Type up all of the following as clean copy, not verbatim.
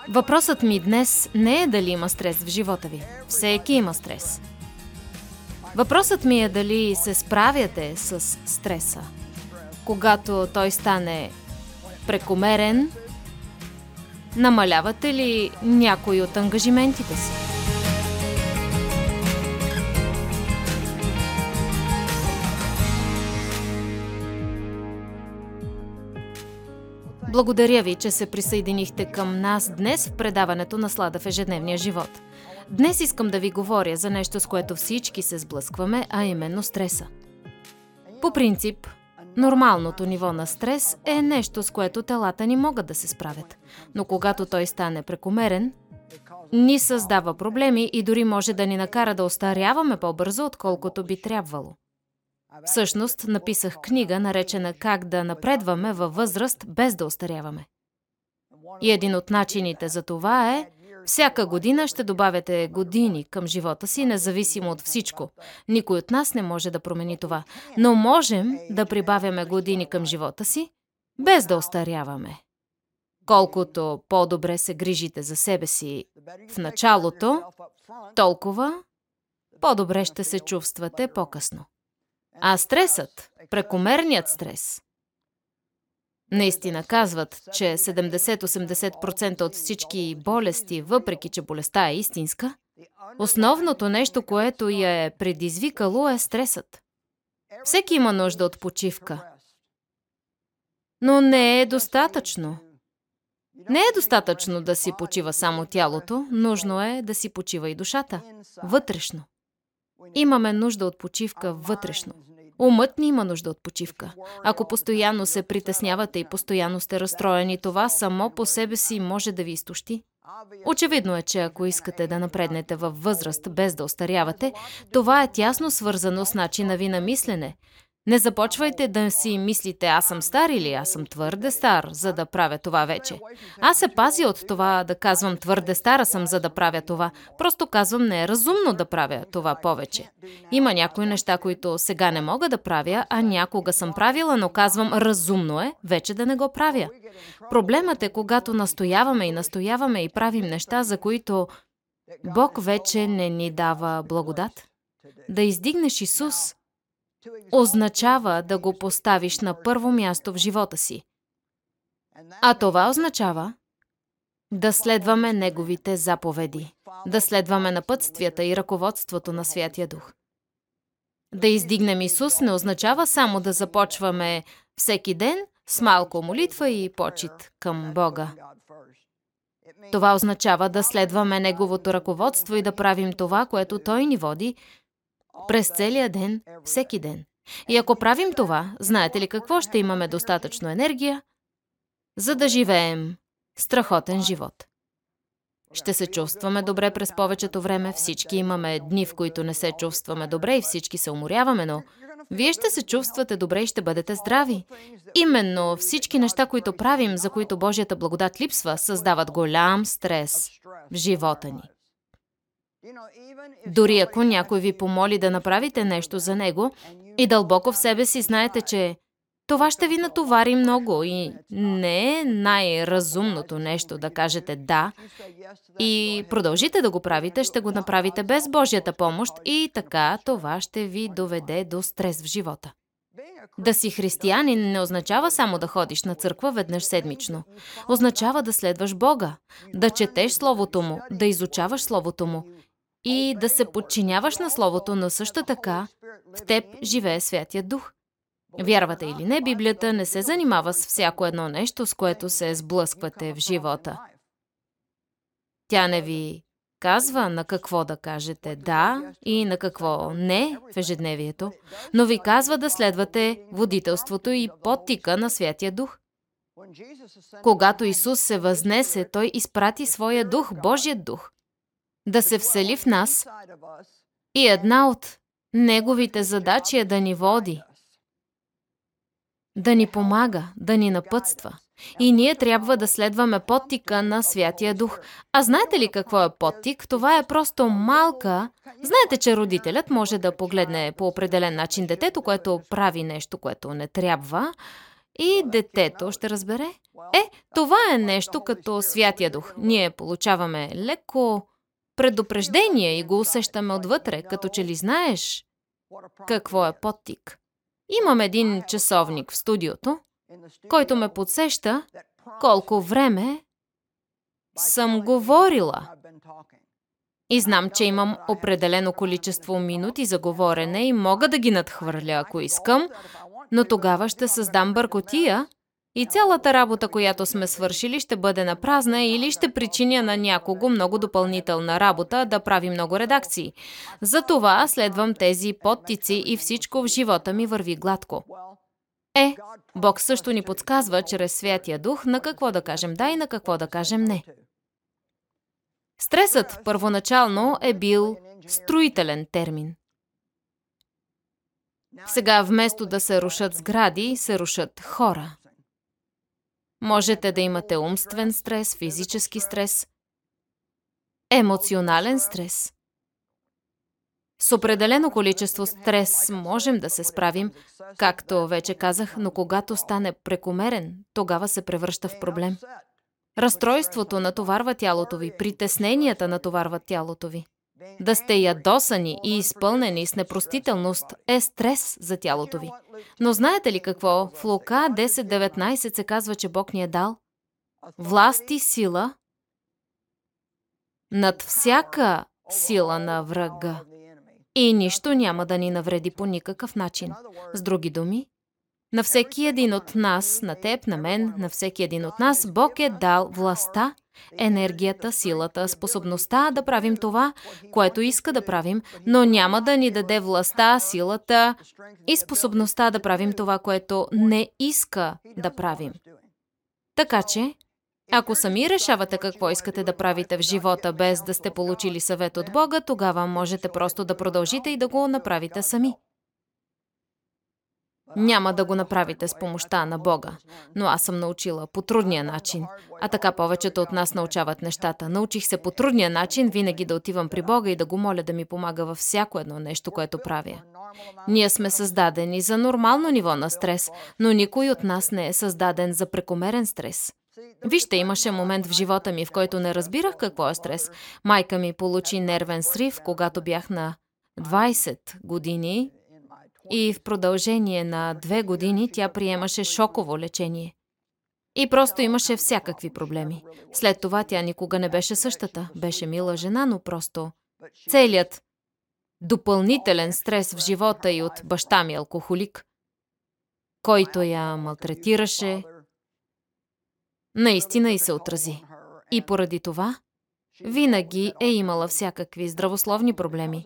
Въпросът ми днес не е дали има стрес в живота ви. Всеки има стрес. Въпросът ми е дали се справяте с стреса. Когато той стане прекомерен, намалявате ли някой от ангажиментите си? Благодаря ви, че се присъединихте към нас днес в предаването на Слада в ежедневния живот. Днес искам да ви говоря за нещо, с което всички се сблъскваме, а именно стреса. По принцип, нормалното ниво на стрес е нещо, с което телата ни могат да се справят. Но когато той стане прекомерен, ни създава проблеми и дори може да ни накара да остаряваме по-бързо, отколкото би трябвало. Всъщност, написах книга, наречена «Как да напредваме във възраст без да остаряваме». И един от начините за това е, всяка година ще добавяте години към живота си, независимо от всичко. Никой от нас не може да промени това. Но можем да прибавяме години към живота си, без да остаряваме. Колкото по-добре се грижите за себе си в началото, толкова по-добре ще се чувствате по-късно. А стресът, прекомерният стрес, наистина казват, че 70-80% от всички болести, въпреки че болестта е истинска, основното нещо, което я е предизвикало, е стресът. Всеки има нужда от почивка. Но не е достатъчно. Не е достатъчно да си почива само тялото, нужно е да си почива и душата, вътрешно. Имаме нужда от почивка вътрешно. Умът ни има нужда от почивка. Ако постоянно се притеснявате и постоянно сте разстроени, това само по себе си може да ви изтощи. Очевидно е, че ако искате да напреднете във възраст без да остарявате, това е тясно свързано с начина ви на мислене. Не започвайте да си мислите «аз съм стар» или «аз съм твърде стар, за да правя това вече». Аз се пазя от това да казвам «твърде стара съм, за да правя това». Просто казвам «не е разумно да правя това повече». Има някои неща, които сега не мога да правя, а някога съм правила, но казвам «разумно е вече да не го правя». Проблемът е, когато настояваме и правим неща, за които Бог вече не ни дава благодат. Да издигнеш Исус означава да го поставиш на първо място в живота си. А това означава да следваме Неговите заповеди, да следваме напътствията и ръководството на Святия Дух. Да издигнем Исус не означава само да започваме всеки ден с малко молитва и почит към Бога. Това означава да следваме Неговото ръководство и да правим това, което Той ни води през целия ден, всеки ден. И ако правим това, знаете ли какво? Ще имаме достатъчно енергия, за да живеем страхотен живот. Ще се чувстваме добре през повечето време. Всички имаме дни, в които не се чувстваме добре и всички се уморяваме, но вие ще се чувствате добре и ще бъдете здрави. Именно всички неща, които правим, за които Божията благодат липсва, създават голям стрес в живота ни. Дори ако някой ви помоли да направите нещо за него и дълбоко в себе си знаете, че това ще ви натовари много и не е най-разумното нещо да кажете «да» и продължите да го правите, ще го направите без Божията помощ и така това ще ви доведе до стрес в живота. Да си християнин не означава само да ходиш на църква веднъж седмично. Означава да следваш Бога, да четеш Словото Му, да изучаваш Словото Му и да се подчиняваш на Словото, но също така в теб живее Святия Дух. Вярвате или не, Библията не се занимава с всяко едно нещо, с което се сблъсквате в живота. Тя не ви казва на какво да кажете «да» и на какво «не» в ежедневието, но ви казва да следвате водителството и подтика на Святия Дух. Когато Исус се възнесе, Той изпрати Своя Дух, Божият Дух, да се всели в нас и една от Неговите задачи е да ни води, да ни помага, да ни напътства. И ние трябва да следваме подтика на Святия Дух. А знаете ли какво е подтик? Това е просто малка... Знаете, че родителят може да погледне по определен начин детето, което прави нещо, което не трябва, И детето ще разбере. Това е нещо като Святия Дух. Ние получаваме леко предупреждение и го усещаме отвътре, като че ли знаеш какво е подтик. Имам един часовник в студиото, който ме подсеща колко време съм говорила. И знам, че имам определено количество минути за говорене и мога да ги надхвърля, ако искам, но тогава ще създам бъркотия и цялата работа, която сме свършили, ще бъде на празна или ще причиня на някого много допълнителна работа да прави много редакции. Затова следвам тези подтици и всичко в живота ми върви гладко. Бог също ни подсказва чрез Святия Дух на какво да кажем да и на какво да кажем не. Стресът първоначално е бил строителен термин. Сега вместо да се рушат сгради, се рушат хора. Можете да имате умствен стрес, физически стрес, емоционален стрес. С определено количество стрес можем да се справим, както вече казах, но когато стане прекомерен, тогава се превръща в проблем. Разстройството натоварва тялото ви, притесненията натоварват тялото ви. Да сте ядосани и изпълнени с непростителност е стрес за тялото ви. Но знаете ли какво? В Лука 10:19 се казва, че Бог ни е дал власт и сила над всяка сила на врага. И нищо няма да ни навреди по никакъв начин. С други думи, на всеки един от нас, на теб, на мен, на всеки един от нас, Бог е дал властта, енергията, силата, способността да правим това, което иска да правим, но няма да ни даде властта, силата и способността да правим това, което не иска да правим. Така че, ако сами решавате какво искате да правите в живота, без да сте получили съвет от Бога, тогава можете просто да продължите и да го направите сами. Няма да го направите с помощта на Бога, но аз съм научила по трудния начин, а така повечето от нас научават нещата. Научих се по трудния начин винаги да отивам при Бога и да го моля да ми помага във всяко едно нещо, което правя. Ние сме създадени за нормално ниво на стрес, но никой от нас не е създаден за прекомерен стрес. Вижте, имаше момент в живота ми, в който не разбирах какво е стрес. Майка ми получи нервен срив, когато бях на 20 години и в продължение на 2 години тя приемаше шоково лечение. И просто имаше всякакви проблеми. След това тя никога не беше същата. Беше мила жена, но просто целият допълнителен стрес в живота и от баща ми алкохолик, който я малтретираше, наистина и се отрази. И поради това винаги е имала всякакви здравословни проблеми.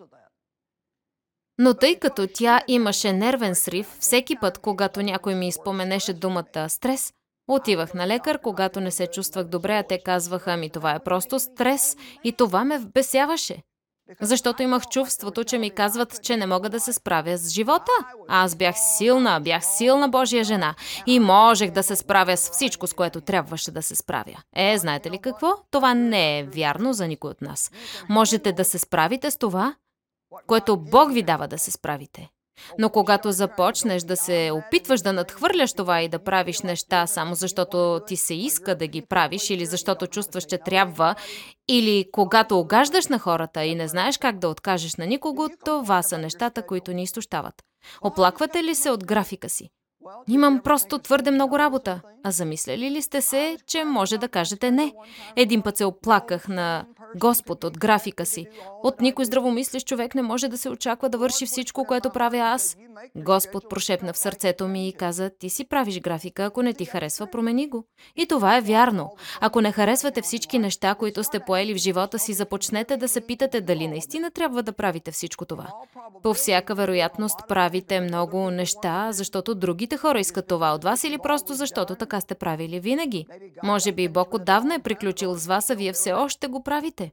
Но тъй като тя имаше нервен срив, всеки път, когато някой ми изпоменеше думата стрес, отивах на лекар, когато не се чувствах добре, а те казваха, това е просто стрес и това ме вбесяваше. Защото имах чувството, че ми казват, че не мога да се справя с живота. Аз бях силна Божия жена и можех да се справя с всичко, с което трябваше да се справя. Знаете ли какво? Това не е вярно за никой от нас. Можете да се справите с това, което Бог ви дава да се справите. Но когато започнеш да се опитваш да надхвърляш това и да правиш неща само защото ти се иска да ги правиш или защото чувстваш, че трябва, или когато огаждаш на хората и не знаеш как да откажеш на никого, това са нещата, които ни изтощават. Оплаквате ли се от графика си? Имам просто твърде много работа. А замисляли ли сте се, че може да кажете не? Един път се оплаках на Господ от графика си. От никой здравомислещ човек не може да се очаква да върши всичко, което правя аз. Господ прошепна в сърцето ми и каза, ти си правиш графика, ако не ти харесва, промени го. И това е вярно. Ако не харесвате всички неща, които сте поели в живота си, започнете да се питате дали наистина трябва да правите всичко това. По всяка вероятност правите много неща, защото другите хора искат това от вас или просто защото така сте правили винаги. Може би Бог отдавна е приключил с вас, а вие все още го правите.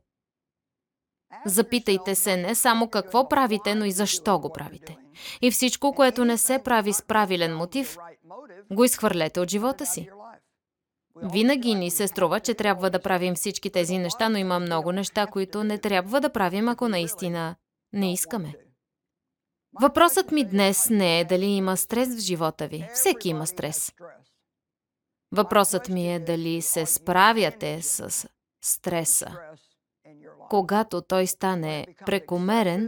Запитайте се не само какво правите, но и защо го правите. И всичко, което не се прави с правилен мотив, го изхвърлете от живота си. Винаги ни се струва, че трябва да правим всички тези неща, но има много неща, които не трябва да правим, ако наистина не искаме. Въпросът ми днес не е дали има стрес в живота ви. Всеки има стрес. Въпросът ми е дали се справяте с стреса. Когато той стане прекомерен,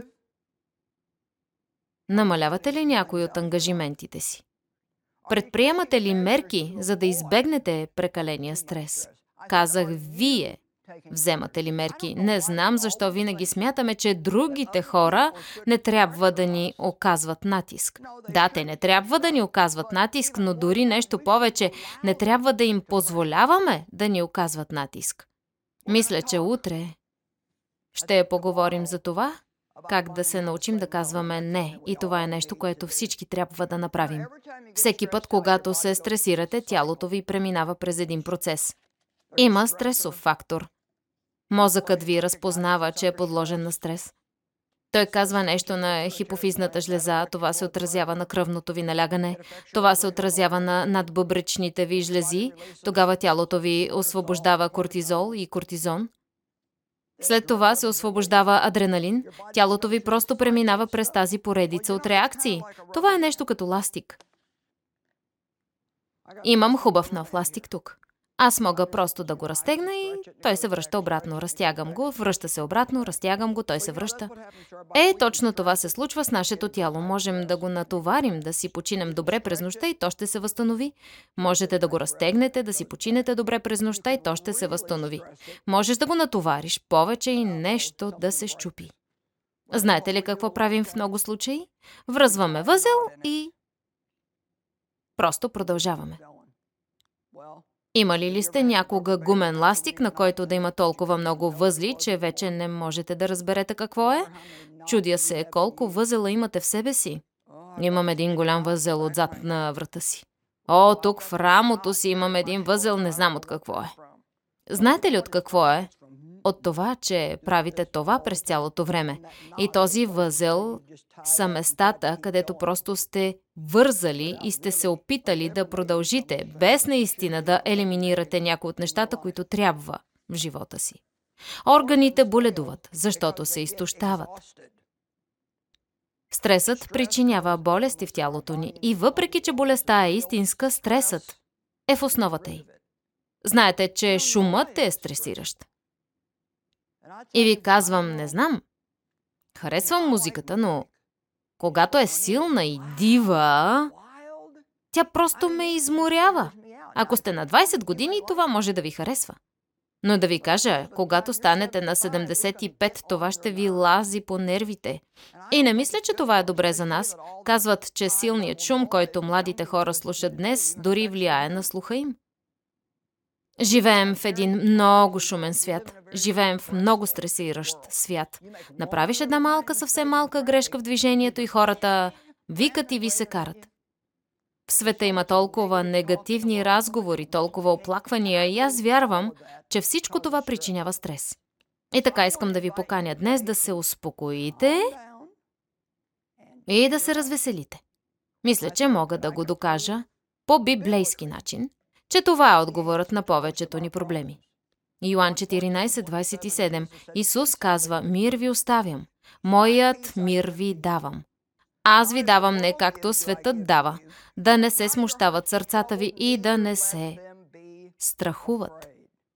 намалявате ли някой от ангажиментите си? Предприемате ли мерки, за да избегнете прекаления стрес? Казах вие. Вземате ли мерки? Не знам защо винаги смятаме, че другите хора не трябва да ни оказват натиск. Да, те не трябва да ни оказват натиск, но дори нещо повече, не трябва да им позволяваме да ни оказват натиск. Мисля, че утре ще поговорим за това, как да се научим да казваме не. И това е нещо, което всички трябва да направим. Всеки път, когато се стресирате, тялото ви преминава през един процес. Има стресов фактор. Мозъкът ви разпознава, че е подложен на стрес. Той казва нещо на хипофизната жлеза, това се отразява на кръвното ви налягане, това се отразява на надбъбречните ви жлези, тогава тялото ви освобождава кортизол и кортизон. След това се освобождава адреналин, тялото ви просто преминава през тази поредица от реакции. Това е нещо като ластик. Имам хубав нов ластик тук. Аз мога просто да го разтегна и той се връща обратно. Разтягам го, връща се обратно, разтягам го, той се връща. Точно това се случва с нашето тяло. Можем да го натоварим, да си починем добре през нощта и то ще се възстанови. Можете да го разтегнете, да си починете добре през нощта и то ще се възстанови. Можеш да го натовариш повече и нещо да се счупи. Знаете ли какво правим в много случаи? Връзваме възел и просто продължаваме. Имали ли сте някога гумен ластик, на който да има толкова много възли, че вече не можете да разберете какво е? Чудя се колко възела имате в себе си. Имам един голям възел отзад на врата си. Тук в рамото си имам един възел, не знам от какво е. Знаете ли от какво е? От това, че правите това през цялото време. И този възел са местата, където просто сте вързали и сте се опитали да продължите, без наистина да елиминирате някои от нещата, които трябва в живота си. Органите боледуват, защото се изтощават. Стресът причинява болести в тялото ни и въпреки, че болестта е истинска, стресът е в основата й. Знаете, че шумът е стресиращ. И ви казвам, не знам. Харесвам музиката, но когато е силна и дива, тя просто ме изморява. Ако сте на 20 години, това може да ви харесва. Но да ви кажа, когато станете на 75, това ще ви лази по нервите. И не мисля, че това е добре за нас. Казват, че силният шум, който младите хора слушат днес, дори влияе на слуха им. Живеем в един много шумен свят. Живеем в много стресиращ свят. Направиш една съвсем малка грешка в движението и хората викат и ви се карат. В света има толкова негативни разговори, толкова оплаквания и аз вярвам, че всичко това причинява стрес. И така искам да ви поканя днес да се успокоите и да се развеселите. Мисля, че мога да го докажа по библейски начин, че това е отговорът на повечето ни проблеми. Йоан 14:27. Исус казва, мир ви оставям, моят мир ви давам. Аз ви давам не както светът дава, да не се смущават сърцата ви и да не се страхуват.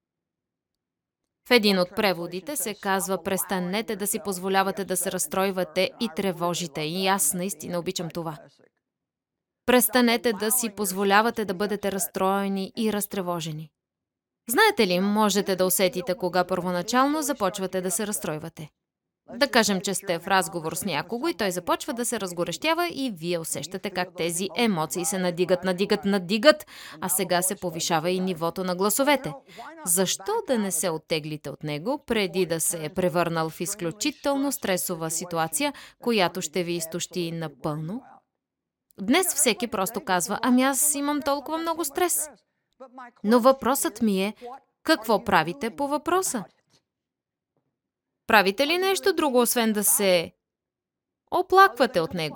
В един от преводите се казва, престанете да си позволявате да се разстройвате и тревожите. И аз наистина обичам това. Престанете да си позволявате да бъдете разстроени и разтревожени. Знаете ли, можете да усетите кога първоначално започвате да се разстройвате. Да кажем, че сте в разговор с някого и той започва да се разгорещява и вие усещате как тези емоции се надигат, а сега се повишава и нивото на гласовете. Защо да не се оттеглите от него, преди да се е превърнал в изключително стресова ситуация, която ще ви изтощи напълно? Днес всеки просто казва, аз имам толкова много стрес. Но въпросът ми е, какво правите по въпроса? Правите ли нещо друго, освен да се оплаквате от него?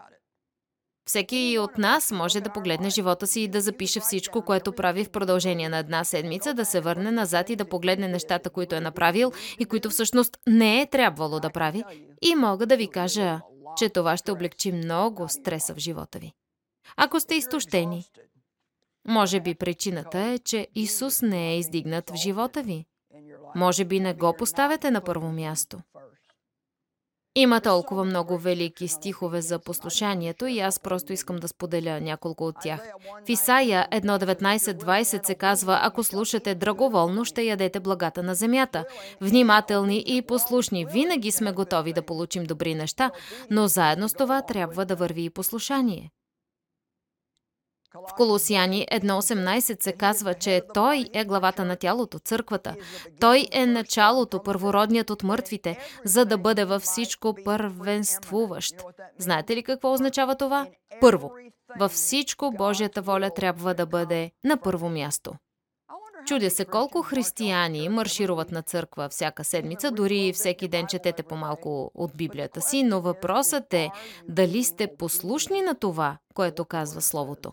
Всеки от нас може да погледне живота си и да запише всичко, което прави в продължение на една седмица, да се върне назад и да погледне нещата, които е направил и които всъщност не е трябвало да прави. И мога да ви кажа, че това ще облегчи много стреса в живота ви. Ако сте изтощени, може би причината е, че Исус не е издигнат в живота ви. Може би не го поставяте на първо място. Има толкова много велики стихове за послушанието и аз просто искам да споделя няколко от тях. В Исаия 1:19-20 се казва: ако слушате драговолно, ще ядете благата на земята. Внимателни и послушни, винаги сме готови да получим добри неща, но заедно с това трябва да върви и послушание. В Колосяни 1:18 се казва, че Той е главата на тялото, църквата. Той е началото, първородният от мъртвите, за да бъде във всичко първенствуващ. Знаете ли какво означава това? Първо, във всичко Божията воля трябва да бъде на първо място. Чудя се колко християни маршируват на църква всяка седмица, дори всеки ден четете по-малко от Библията си, но въпросът е дали сте послушни на това, което казва Словото.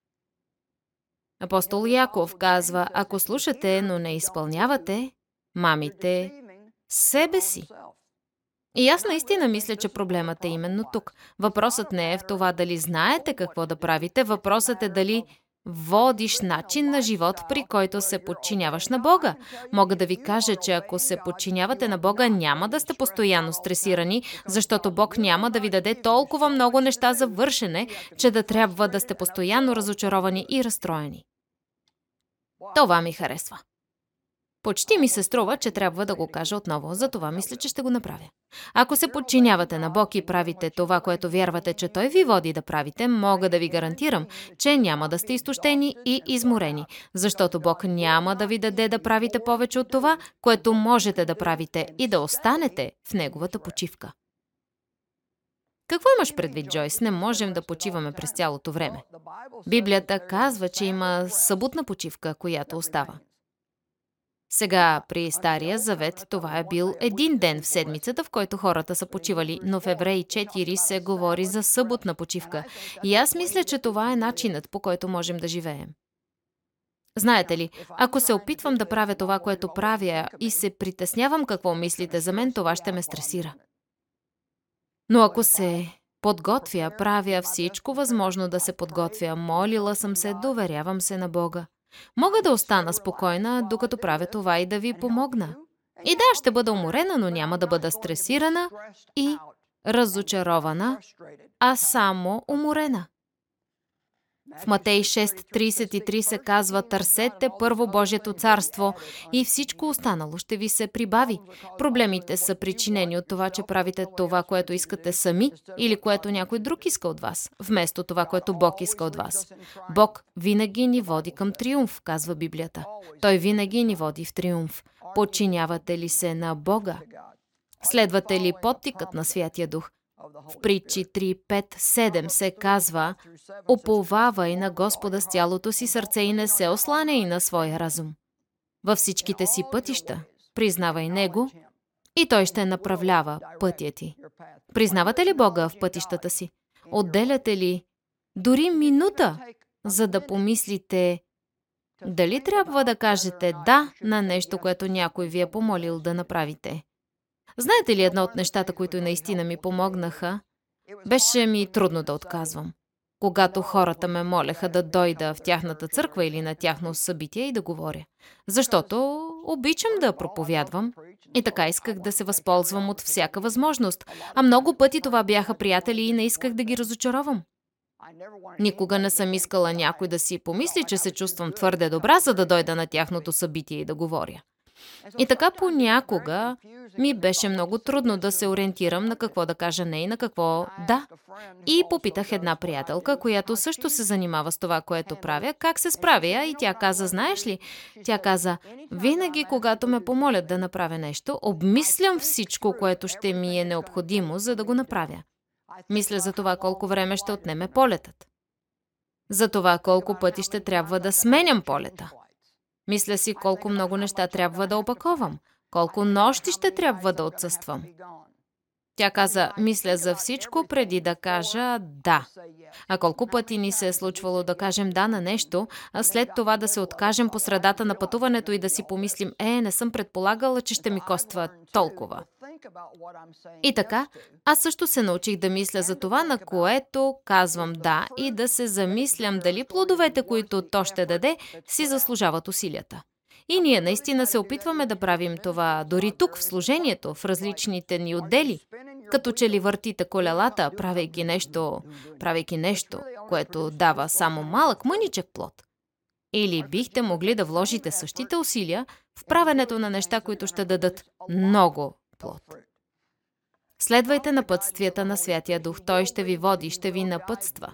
Апостол Яков казва: ако слушате, но не изпълнявате, мамите себе си. И аз наистина мисля, че проблемът е именно тук. Въпросът не е в това дали знаете какво да правите, въпросът е дали водиш начин на живот, при който се подчиняваш на Бога. Мога да ви кажа, че ако се подчинявате на Бога, няма да сте постоянно стресирани, защото Бог няма да ви даде толкова много неща за вършене, че да трябва да сте постоянно разочаровани и разстроени. Това ми харесва. Почти ми се струва, че трябва да го кажа отново, затова мисля, че ще го направя. Ако се подчинявате на Бог и правите това, което вярвате, че Той ви води да правите, мога да ви гарантирам, че няма да сте изтощени и изморени, защото Бог няма да ви даде да правите повече от това, което можете да правите и да останете в Неговата почивка. Какво имаш предвид, Джойс? Не можем да почиваме през цялото време. Библията казва, че има съботна почивка, която остава. Сега, при Стария завет, това е бил един ден в седмицата, в който хората са почивали, но в Евреи 4 се говори за съботна почивка. И аз мисля, че това е начинът, по който можем да живеем. Знаете ли, ако се опитвам да правя това, което правя и се притеснявам какво мислите за мен, това ще ме стресира. Но ако се подготвя, правя всичко възможно да се подготвя, молила съм се, доверявам се на Бога. Мога да остана спокойна, докато правя това и да ви помогна. И да, ще бъда уморена, но няма да бъда стресирана и разочарована, а само уморена. В Матей 6:33 се казва: търсете първо Божието царство и всичко останало ще ви се прибави. Проблемите са причинени от това, че правите това, което искате сами или което някой друг иска от вас, вместо това, което Бог иска от вас. Бог винаги ни води към триумф, казва Библията. Той винаги ни води в триумф. Подчинявате ли се на Бога? Следвате ли подтикът на Святия Дух? В Притчи 3:5-7 се казва: уповавай на Господа с цялото си сърце и не се осланяй на своя разум. Във всичките си пътища признавай Него и Той ще направлява пътя ти. Признавате ли Бога в пътищата си? Отделяте ли дори минута, за да помислите дали трябва да кажете да на нещо, което някой ви е помолил да направите? Знаете ли, едно от нещата, които наистина ми помогнаха, беше ми трудно да отказвам. Когато хората ме молеха да дойда в тяхната църква или на тяхно събитие и да говоря. Защото обичам да проповядвам и така исках да се възползвам от всяка възможност. А много пъти това бяха приятели и не исках да ги разочаровам. Никога не съм искала някой да си помисли, че се чувствам твърде добра, за да дойда на тяхното събитие и да говоря. И така понякога ми беше много трудно да се ориентирам на какво да кажа не и на какво да. И попитах една приятелка, която също се занимава с това, което правя, как се справя, и тя каза: знаеш ли, тя каза: винаги, когато ме помолят да направя нещо, обмислям всичко, което ще ми е необходимо, за да го направя. Мисля за това колко време ще отнеме полетът. За това колко пъти ще трябва да сменям полета. Мисля си колко много неща трябва да опаковам, колко нощи ще трябва да отсъствам. Тя каза: мисля за всичко преди да кажа да. А колко пъти ни се е случвало да кажем да на нещо, а след това да се откажем по средата на пътуването и да си помислим: не съм предполагала, че ще ми коства толкова. И така, аз също се научих да мисля за това, на което казвам да, и да се замислям дали плодовете, които то ще даде, си заслужават усилията. И ние наистина се опитваме да правим това дори тук, в служението, в различните ни отдели, като че ли въртите колелата, правейки нещо, което дава само малък мъничък плод. Или бихте могли да вложите същите усилия в правенето на неща, които ще дадат много плод. Следвайте напътствията на Святия Дух. Той ще ви води, ще ви напътства.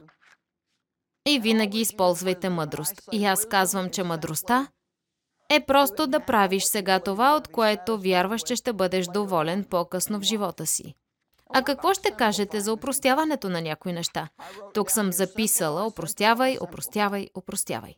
И винаги използвайте мъдрост. И аз казвам, че мъдростта е просто да правиш сега това, от което вярваш, че ще бъдеш доволен по-късно в живота си. А какво ще кажете за опростяването на някои неща? Тук съм записала: опростявай, опростявай, опростявай.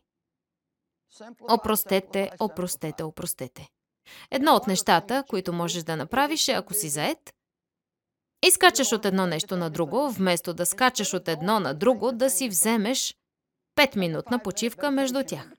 Опростете, опростете, опростете. Едно от нещата, които можеш да направиш, е, ако си зает, и скачаш от едно нещо на друго, вместо да скачаш от едно на друго, да си вземеш 5-минутна почивка между тях.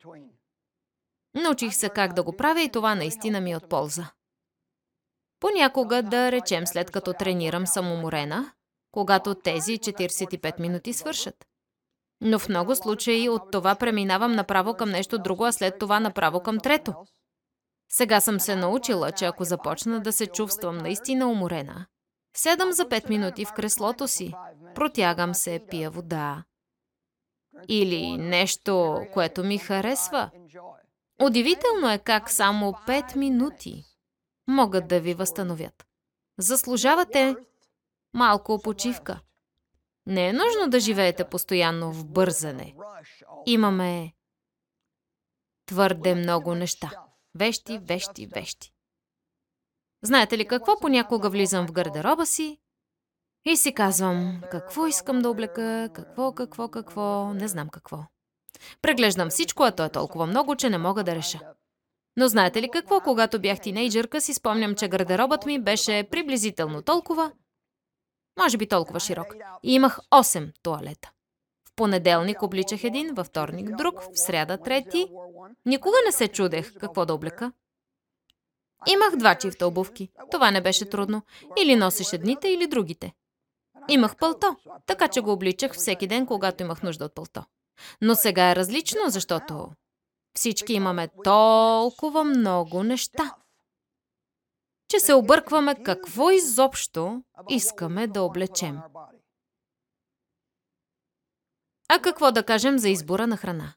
Научих се как да го правя и това наистина ми е от полза. Понякога, да речем, след като тренирам, съм уморена, когато тези 45 минути свършат. Но в много случаи от това преминавам направо към нещо друго, а след това направо към трето. Сега съм се научила, че ако започна да се чувствам наистина уморена, седам за 5 минути в креслото си, протягам се, пия вода. Или нещо, което ми харесва. Удивително е как само 5 минути могат да ви възстановят. Заслужавате малко почивка. Не е нужно да живеете постоянно в бързане. Имаме твърде много неща. Вещи, вещи, вещи. Знаете ли какво? Понякога влизам в гардероба си и си казвам: какво искам да облека, какво, не знам какво. Преглеждам всичко, а то е толкова много, че не мога да реша. Но знаете ли какво? Когато бях тинейджърка, си спомням, че гардеробът ми беше приблизително толкова, може би толкова широк. И имах 8 тоалета. В понеделник обличах един, във вторник друг, в сряда трети. Никога не се чудех какво да облека. Имах 2 чифта обувки. Това не беше трудно. Или носиш едните, или другите. Имах пълто, така че го обличах всеки ден, когато имах нужда от пълто. Но сега е различно, защото всички имаме толкова много неща, че се объркваме какво изобщо искаме да облечем. А какво да кажем за избора на храна?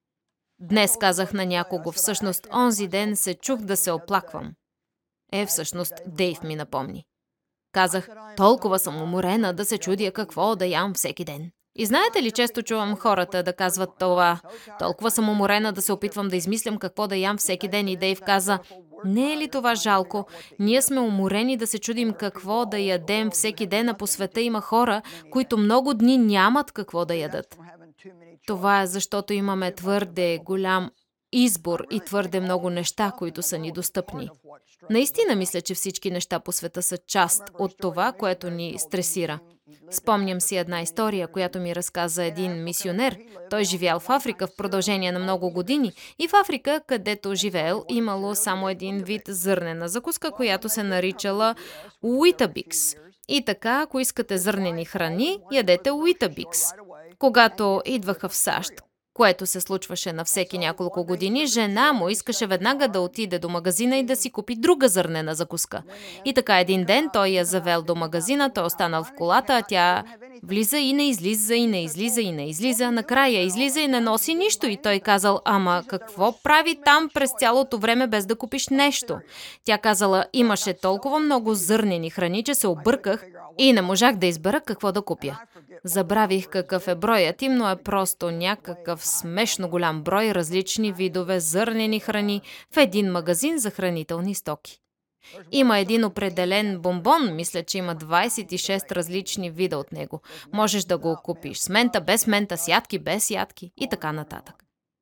Днес казах на някого, всъщност онзи ден се чух да се оплаквам. Всъщност Дейв ми напомни. Казах: толкова съм уморена да се чудя какво да ям всеки ден. И знаете ли, често чувам хората да казват това: толкова съм уморена да се опитвам да измислям какво да ям всеки ден. И Дейв каза: не е ли това жалко? Ние сме уморени да се чудим какво да ядем всеки ден, а по света има хора, които много дни нямат какво да ядат. Това е защото имаме твърде голям избор и твърде много неща, които са ни достъпни. Наистина мисля, че всички неща по света са част от това, което ни стресира. Спомням си една история, която ми разказа един мисионер. Той живял в Африка в продължение на много години и в Африка, където живеел, имало само един вид зърнена закуска, която се наричала Уитабикс. И така, ако искате зърнени храни, ядете Уитабикс. Когато идваха в САЩ, което се случваше на всеки няколко години, жена му искаше веднага да отиде до магазина и да си купи друга зърнена закуска. И така един ден той я завел до магазина, той останал в колата, а тя влиза и не излиза, и не излиза, и не излиза. Накрая излиза и не носи нищо. И той казал: ама какво прави там през цялото време без да купиш нещо? Тя казала: имаше толкова много зърнени храни, че се обърках и не можах да избера какво да купя. Забравих какъв е броят им, но е просто някакъв смешно голям брой различни видове зърнени храни в един магазин за хранителни стоки. Има един определен бомбон, мисля, че има 26 различни вида от него. Можеш да го купиш с мента, без мента, с ядки, без ядки и така нататък.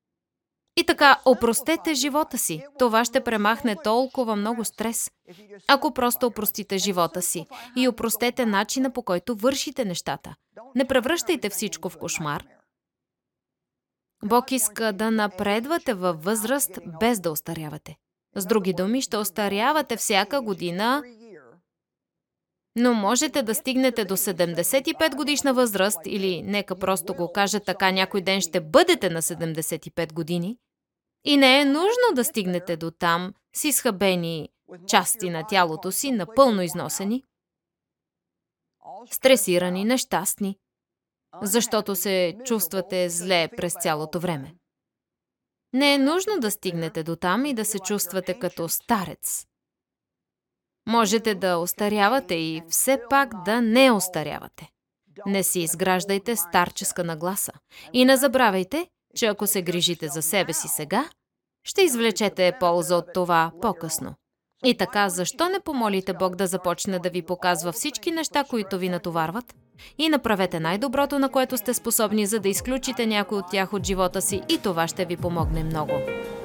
И така, опростете живота си. Това ще премахне толкова много стрес. Ако просто опростите живота си и опростете начина, по който вършите нещата. Не превръщайте всичко в кошмар. Бог иска да напредвате във възраст, без да остарявате. С други думи, ще остарявате всяка година Но можете да стигнете до 75 годишна възраст, или нека просто го кажа така, някой ден ще бъдете на 75 години, и не е нужно да стигнете до там с изхабени части на тялото си, напълно износени, стресирани, нещастни, защото се чувствате зле през цялото време. Не е нужно да стигнете до там и да се чувствате като старец. Можете да остарявате и все пак да не остарявате. Не си изграждайте старческа нагласа. И не забравяйте, че ако се грижите за себе си сега, ще извлечете полза от това по-късно. И така, защо не помолите Бог да започне да ви показва всички неща, които ви натоварват? И направете най-доброто, на което сте способни, за да изключите някой от тях от живота си, и това ще ви помогне много.